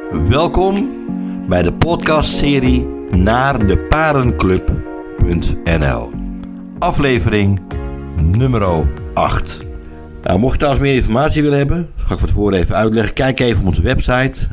Welkom bij de podcastserie Naar de Parenclub.nl. Aflevering nummer 8. Nou, mocht je trouwens meer informatie willen hebben, ga ik van tevoren even uitleggen. Kijk even op onze website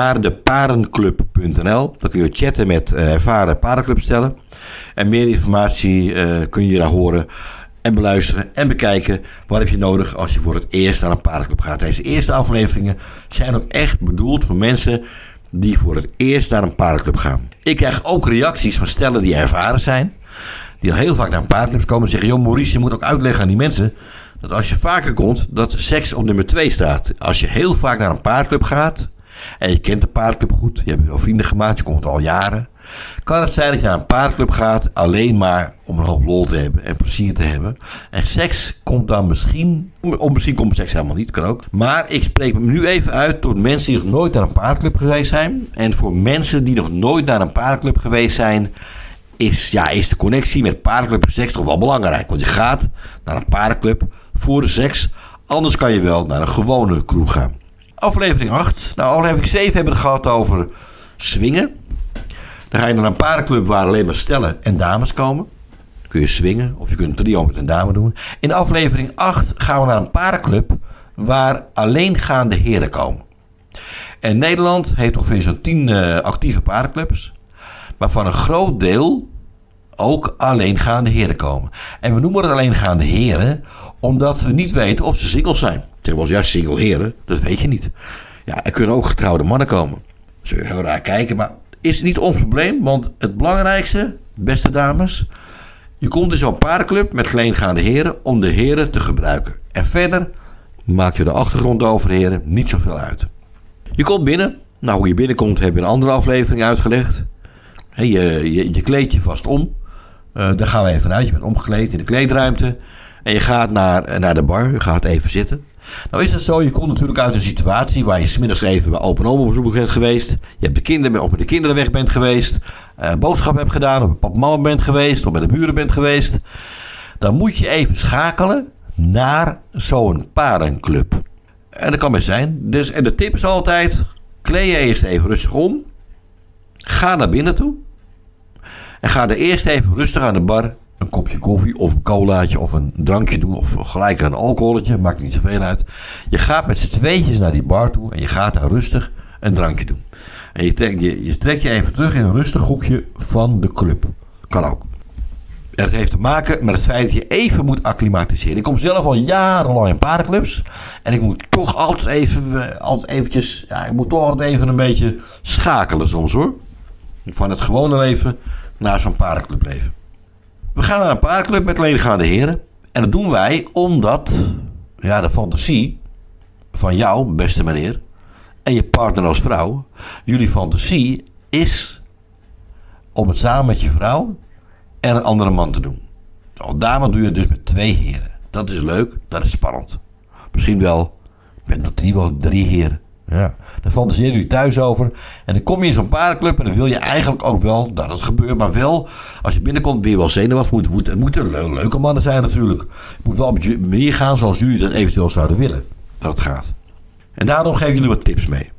naardeparenclub.nl. Dan kun je chatten met ervaren parenclubstellen. En meer informatie kun je daar horen en beluisteren en bekijken. Wat heb je nodig als je voor het eerst naar een parenclub gaat. Deze eerste afleveringen zijn ook echt bedoeld voor mensen die voor het eerst naar een parenclub gaan. Ik krijg ook reacties van stellen die ervaren zijn, die al heel vaak naar een parenclub komen en zeggen: joh Maurice, je moet ook uitleggen aan die mensen dat als je vaker komt, dat seks op nummer 2 staat. Als je heel vaak naar een parenclub gaat en je kent de parenclub goed, je hebt wel vrienden gemaakt, je komt al jaren, kan het zijn dat je naar een parenclub gaat alleen maar om een hoop lol te hebben en plezier te hebben. En seks komt dan misschien komt seks helemaal niet, kan ook. Maar ik spreek me nu even uit tot mensen die nog nooit naar een parenclub geweest zijn. En voor mensen die nog nooit naar een parenclub geweest zijn, is de connectie met parenclub en seks toch wel belangrijk. Want je gaat naar een parenclub voor de seks, anders kan je wel naar een gewone kroeg gaan. Aflevering 8. Nou, aflevering 7 hebben we het gehad over swingen. Dan ga je naar een parenclub waar alleen maar stellen en dames komen. Dan kun je swingen of je kunt een trio met een dame doen. In aflevering 8 gaan we naar een parenclub waar alleengaande heren komen. En Nederland heeft ongeveer zo'n 10 actieve parenclubs, waarvan een groot deel ook alleengaande heren komen. En we noemen het alleengaande heren omdat we niet weten of ze single zijn. Zeggen we als single heren, dat weet je niet. Ja, er kunnen ook getrouwde mannen komen. Zul je heel raar kijken, maar is niet ons probleem, want het belangrijkste, beste dames, je komt in zo'n parenclub met alleengaande heren om de heren te gebruiken. En verder maakt je de achtergrond over de heren niet zoveel uit. Je komt binnen. Nou, hoe je binnenkomt heb je in een andere aflevering uitgelegd. Je kleed je vast om. Daar gaan we even uit. Je bent omgekleed in de kleedruimte. En je gaat naar de bar. Je gaat even zitten. Nou is het zo, je komt natuurlijk uit een situatie waar je 's middags even bij open oma op bezoek bent geweest. Je hebt met de kinderen weg bent geweest. Boodschap hebt gedaan. Of bij papa mama bent geweest. Of bij de buren bent geweest. Dan moet je even schakelen naar zo'n parenclub. En dat kan best zijn. En de tip is altijd: kleed je eerst even rustig om. Ga naar binnen toe. En ga er eerst even rustig aan de bar een kopje koffie of een colaatje of een drankje doen. Of gelijk een alcoholetje. Maakt niet zoveel uit. Je gaat met z'n tweetjes naar die bar toe. En je gaat daar rustig een drankje doen. En je trekt je even terug in een rustig hoekje van de club. Kan ook. En het heeft te maken met het feit dat je even moet acclimatiseren. Ik kom zelf al jarenlang in parenclubs. En ik moet toch altijd even een beetje schakelen soms hoor. Van het gewone leven naar zo'n parenclubleven. We gaan naar een parenclub met alleengaande heren. En dat doen wij omdat de fantasie van jou, beste meneer, en je partner als vrouw, jullie fantasie is om het samen met je vrouw en een andere man te doen. Nou, daarom doe je het dus met 2 heren. Dat is leuk, dat is spannend. Misschien wel met nog 3 heren. Ja, daar fantaseren jullie thuis over. En dan kom je in zo'n parenclub en dan wil je eigenlijk ook wel dat het gebeurt. Maar wel, als je binnenkomt ben je wel zenuwachtig. Het moeten leuke mannen zijn natuurlijk. Het moet wel op je manier gaan zoals jullie dat eventueel zouden willen dat het gaat. En daarom geef ik jullie wat tips mee.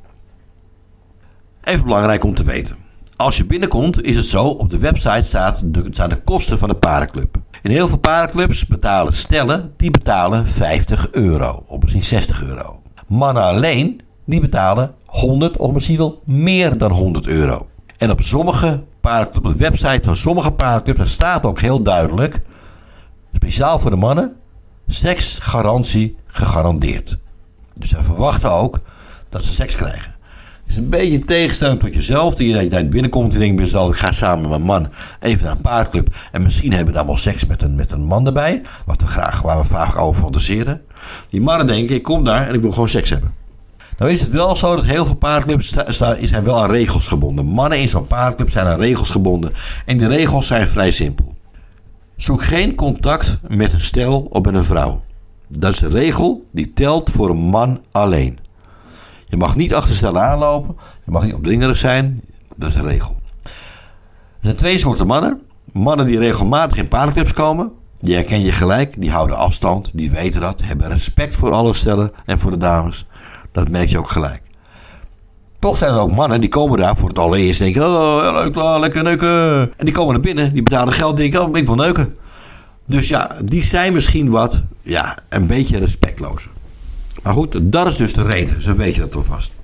Even belangrijk om te weten. Als je binnenkomt is het zo, op de website staan de kosten van de parenclub. In heel veel parenclubs betalen stellen, die betalen €50 of misschien €60. Mannen alleen, die betalen 100 of misschien wel meer dan €100. En op de website van sommige parenclubs staat ook heel duidelijk, speciaal voor de mannen, seksgarantie gegarandeerd. Dus zij verwachten ook dat ze seks krijgen. Het is een beetje een tegenstelling tot jezelf, die je binnenkomt en je denkt bij jezelf: ik ga samen met mijn man even naar een parenclub en misschien hebben we dan wel seks met een man erbij, waar we vaak over fantaseren. Die mannen denken: ik kom daar en ik wil gewoon seks hebben. Nou is het wel zo dat heel veel parenclubs zijn wel aan regels gebonden. Mannen in zo'n parenclub zijn aan regels gebonden. En die regels zijn vrij simpel. Zoek geen contact met een stel of met een vrouw. Dat is een regel die telt voor een man alleen. Je mag niet achter stellen aanlopen. Je mag niet opdringerig zijn. Dat is een regel. Er zijn 2 soorten mannen. Mannen die regelmatig in parenclubs komen. Die herken je gelijk. Die houden afstand. Die weten dat. Hebben respect voor alle stellen en voor de dames. Dat merk je ook gelijk. Toch zijn er ook mannen die komen daar voor het allereerst. Denken, oh, leuk, lekker neuken. En die komen naar binnen, die betalen geld. Denken, oh, ik wil neuken. Dus ja, die zijn misschien wat, een beetje respectloos. Maar goed, dat is dus de reden. Zo weet je dat alvast.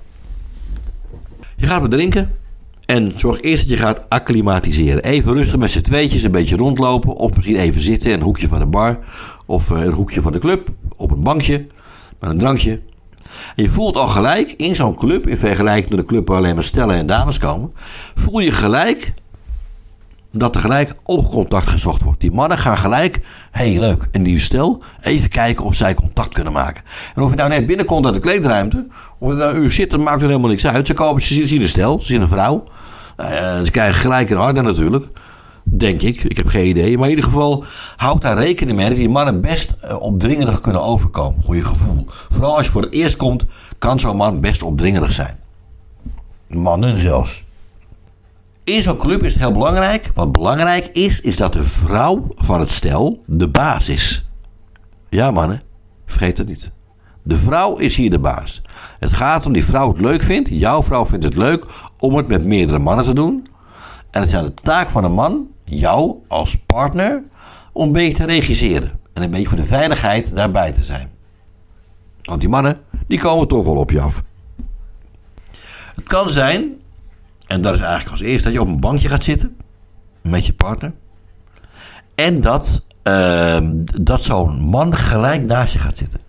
Je gaat wat drinken. En zorg eerst dat je gaat acclimatiseren. Even rustig met z'n tweetjes een beetje rondlopen. Of misschien even zitten in een hoekje van de bar. Of een hoekje van de club. Op een bankje. Met een drankje. En je voelt al gelijk in zo'n club. In vergelijking met de club waar alleen maar stellen en dames komen. Voel je gelijk dat er gelijk oogcontact gezocht wordt. Die mannen gaan gelijk. Leuk. Een nieuwe stel. Even kijken of zij contact kunnen maken. En of je nou net binnenkomt uit de kleedruimte. Of het nou een uur zit, dat maakt er helemaal niks uit. Ze zien een stel. Ze zien een vrouw. Ze krijgen gelijk een harde natuurlijk. Denk ik. Ik heb geen idee. Maar in ieder geval, houd daar rekening mee dat die mannen best opdringerig kunnen overkomen. Goeie gevoel. Vooral als je voor het eerst komt, kan zo'n man best opdringerig zijn. Mannen zelfs. In zo'n club is het heel belangrijk. Wat belangrijk is dat de vrouw van het stel de baas is. Ja, mannen. Vergeet het niet. De vrouw is hier de baas. Het gaat om die vrouw het leuk vindt. Jouw vrouw vindt het leuk om het met meerdere mannen te doen. En het is aan de taak van een man, jou als partner, om een beetje te regisseren. En een beetje voor de veiligheid daarbij te zijn. Want die mannen, die komen toch wel op je af. Het kan zijn, en dat is eigenlijk als eerste, dat je op een bankje gaat zitten met je partner. En dat zo'n man gelijk naast je gaat zitten.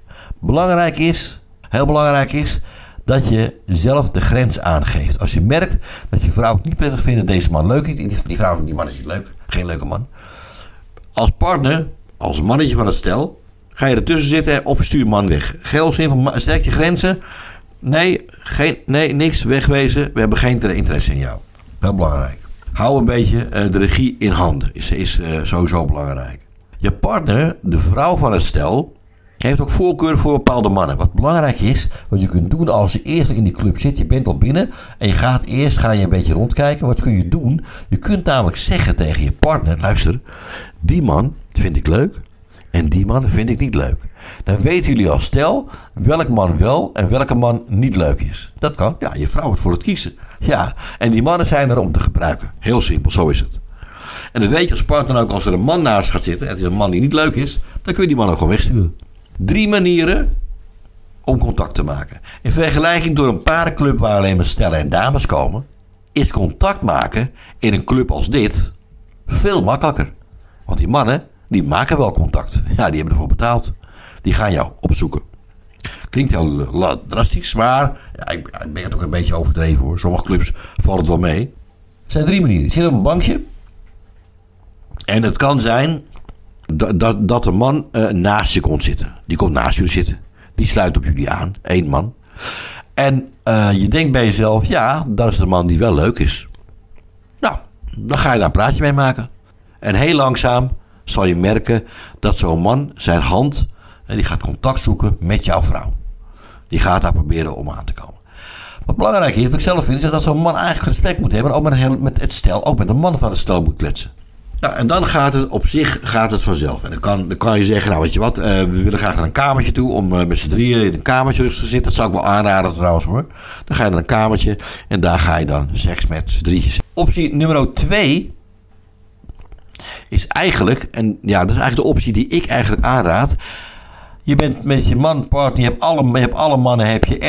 Heel belangrijk is, dat je zelf de grens aangeeft. Als je merkt dat je vrouw het niet prettig vindt dat deze man leuk is. Die man is niet leuk. Geen leuke man. Als partner, als mannetje van het stel, ga je ertussen zitten of je stuurt man weg. Heel simpel, sterk je grenzen. Nee, niks, wegwezen. We hebben geen interesse in jou. Heel belangrijk. Hou een beetje de regie in handen. Is sowieso belangrijk. Je partner, de vrouw van het stel, heeft ook voorkeur voor bepaalde mannen. Wat belangrijk is, wat je kunt doen als je eerst in die club zit. Je bent al binnen en je gaat een beetje rondkijken. Wat kun je doen? Je kunt namelijk zeggen tegen je partner, luister, die man vind ik leuk en die man vind ik niet leuk. Dan weten jullie als stel welk man wel en welke man niet leuk is. Dat kan. Ja, je vrouw wordt voor het kiezen. Ja, en die mannen zijn er om te gebruiken. Heel simpel, zo is het. En dan weet je als partner ook, als er een man naast gaat zitten en het is een man die niet leuk is, dan kun je die man ook gewoon wegsturen. 3 manieren om contact te maken. In vergelijking door een paardenclub waar alleen maar stellen en dames komen, is contact maken in een club als dit veel makkelijker. Want die mannen, die maken wel contact. Ja, die hebben ervoor betaald. Die gaan jou opzoeken. Klinkt heel drastisch, maar ik ben het ook een beetje overdreven hoor. Sommige clubs valt het wel mee. Er zijn 3 manieren. Je zit op een bankje. En het kan zijn dat een man naast je komt zitten. Die komt naast jullie zitten. Die sluit op jullie aan. 1 man. En je denkt bij jezelf, ja, dat is de man die wel leuk is. Nou, dan ga je daar een praatje mee maken. En heel langzaam zal je merken dat zo'n man zijn hand, die gaat contact zoeken met jouw vrouw. Die gaat daar proberen om aan te komen. Wat belangrijk is, wat ik zelf vind, is dat zo'n man eigenlijk respect moet hebben. Ook met het stel, ook met de man van het stel moet kletsen. Nou, en dan gaat het vanzelf. En dan kan je zeggen, nou weet je wat, we willen graag naar een kamertje toe om met z'n drieën in een kamertje rustig te zitten. Dat zou ik wel aanraden trouwens hoor. Dan ga je naar een kamertje en daar ga je dan seks met z'n drietjes. Optie nummer 2 is eigenlijk, en ja, dat is eigenlijk de optie die ik eigenlijk aanraad. Je bent met je man-partner, je hebt alle mannen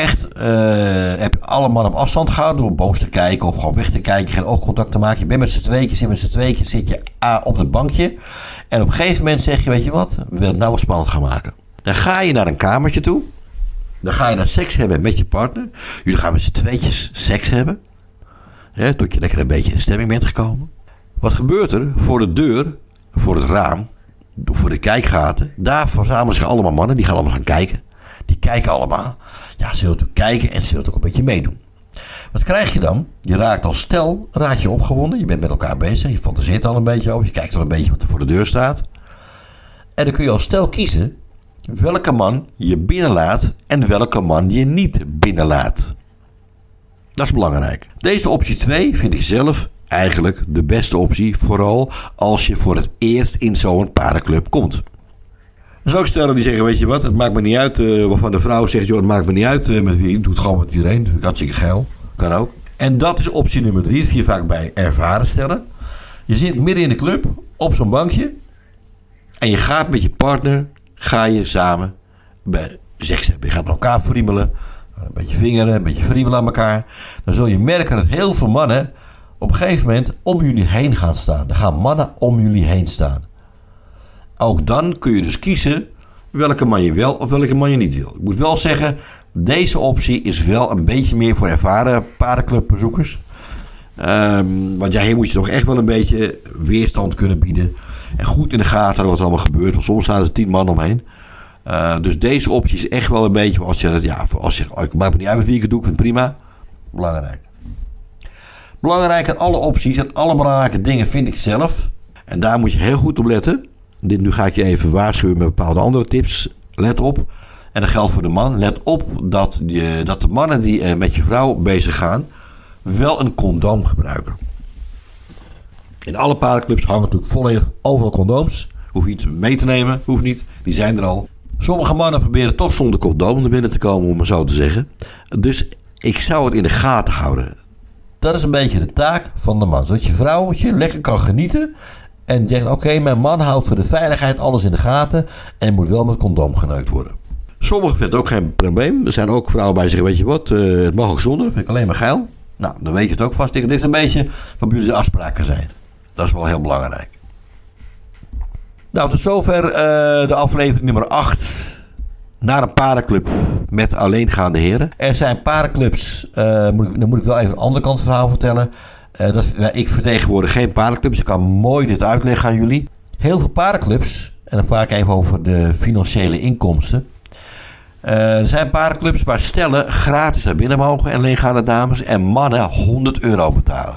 op afstand gehouden door boos te kijken of gewoon weg te kijken, geen oogcontact te maken. Je bent met z'n tweetjes, zit je op het bankje en op een gegeven moment zeg je, weet je wat, we willen het nou wat spannend gaan maken. Dan ga je naar een kamertje toe, dan ga je daar seks hebben met je partner. Jullie gaan met z'n tweetjes seks hebben, tot je lekker een beetje in de stemming bent gekomen. Wat gebeurt er voor de deur, voor het raam, voor de kijkgaten? Daar verzamelen zich allemaal mannen. Die gaan allemaal gaan kijken. Die kijken allemaal. Ja, ze willen ook kijken en ze willen ook een beetje meedoen. Wat krijg je dan? Je raakt als stel, raak je opgewonden. Je bent met elkaar bezig. Je fantaseert al een beetje over. Je kijkt al een beetje wat er voor de deur staat. En dan kun je als stel kiezen welke man je binnenlaat en welke man je niet binnenlaat. Dat is belangrijk. Deze optie 2 vind ik zelf eigenlijk de beste optie, vooral als je voor het eerst in zo'n paardenclub komt. Er zijn ook stellen die zeggen, weet je wat, het maakt me niet uit, waarvan de vrouw zegt, joh, het maakt me niet uit met wie, doe het gewoon met iedereen, dat vind ik hartstikke geil. Kan ook. En dat is optie nummer 3. Dat zie je vaak bij ervaren stellen. Je zit midden in de club op zo'n bankje. En je gaat met je partner, ga je samen bij seks hebben. Je gaat met elkaar friemelen. Een beetje vingeren, een beetje friemelen aan elkaar. Dan zul je merken dat heel veel mannen op een gegeven moment om jullie heen gaan staan. Er gaan mannen om jullie heen staan. Ook dan kun je dus kiezen welke man je wel of welke man je niet wil. Ik moet wel zeggen, deze optie is wel een beetje meer voor ervaren paardenclubbezoekers. Want hier moet je toch echt wel een beetje weerstand kunnen bieden. En goed in de gaten houden wat er allemaal gebeurt. Want soms staan er 10 man omheen. Dus deze optie is echt wel een beetje als je ik maak me niet uit met wie ik het doe, ik vind het prima. Belangrijk aan alle opties en alle belangrijke dingen vind ik zelf. En daar moet je heel goed op letten. Nu ga ik je even waarschuwen met bepaalde andere tips. Let op. En dat geldt voor de man. Let op dat de mannen die met je vrouw bezig gaan wel een condoom gebruiken. In alle paardenclubs hangen natuurlijk volledig overal condooms. Hoef je niet mee te nemen. Hoeft niet. Die zijn er al. Sommige mannen proberen toch zonder condoom naar binnen te komen, om het zo te zeggen. Dus ik zou het in de gaten houden. Dat is een beetje de taak van de man. Zodat je vrouwtje lekker kan genieten. En zegt, oké, mijn man houdt voor de veiligheid alles in de gaten. En moet wel met condoom geneukt worden. Sommigen vinden het ook geen probleem. Er zijn ook vrouwen bij zeggen, weet je wat, het mag ook zonder. Vind ik alleen maar geil. Nou, dan weet je het ook vast. Dit is een beetje wat jullie de afspraken zijn. Dat is wel heel belangrijk. Nou, tot zover de aflevering nummer 8. Naar een paardenclub met alleengaande heren. Er zijn paardenclubs, dan moet ik wel even een andere kant van het verhaal vertellen. Ik vertegenwoordig geen paardenclubs. Dus ik kan mooi dit uitleggen aan jullie. Heel veel paardenclubs, en dan praat ik even over de financiële inkomsten. Er zijn paardenclubs waar stellen gratis naar binnen mogen en alleengaande dames en mannen €100 betalen.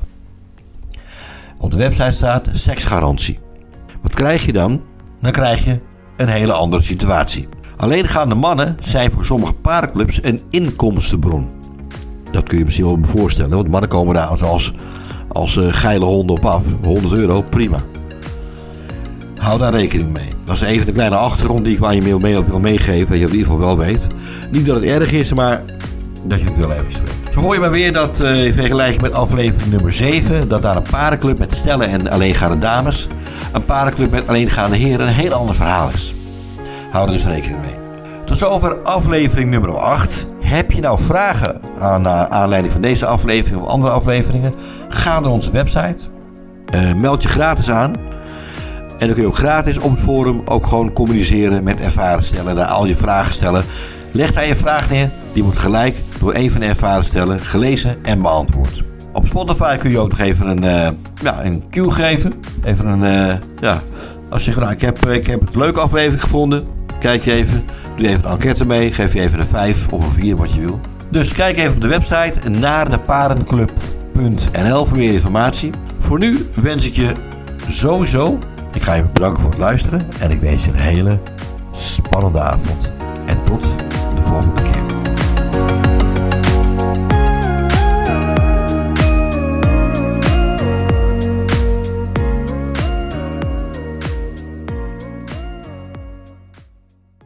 Op de website staat seksgarantie. Wat krijg je dan? Dan krijg je een hele andere situatie. Alleengaande mannen zijn voor sommige paardenclubs een inkomstenbron. Dat kun je misschien wel voorstellen, want mannen komen daar als geile honden op af. €100, prima. Hou daar rekening mee. Dat is even een kleine achtergrond die ik aan je wil meegeven. Dat je het in ieder geval wel weet. Niet dat het erg is, maar dat je het wel even weet. Zo hoor je maar weer dat in vergelijking met aflevering nummer 7... dat daar een paardenclub met stellen en alleengaande dames... een paardenclub met alleengaande heren een heel ander verhaal is. Hou er dus rekening mee. Tot zover aflevering nummer 8. Heb je nou vragen aan aanleiding van deze aflevering of andere afleveringen? Ga naar onze website. Meld je gratis aan. En dan kun je ook gratis op het forum ook gewoon communiceren met ervaren stellen. Daar al je vragen stellen. Leg daar je vraag neer. Die wordt gelijk door een van de ervaren stellen gelezen en beantwoord. Op Spotify kun je ook nog even een cue geven. Even als je zegt, ik heb het leuke aflevering gevonden. Kijk je even. Doe even een enquête mee. Geef je even een 5 of een 4 wat je wil. Dus kijk even op de website naar depaardenclub.nl voor meer informatie. Voor nu wens ik je sowieso... Ik ga je bedanken voor het luisteren. En ik wens je een hele spannende avond. En tot de volgende keer.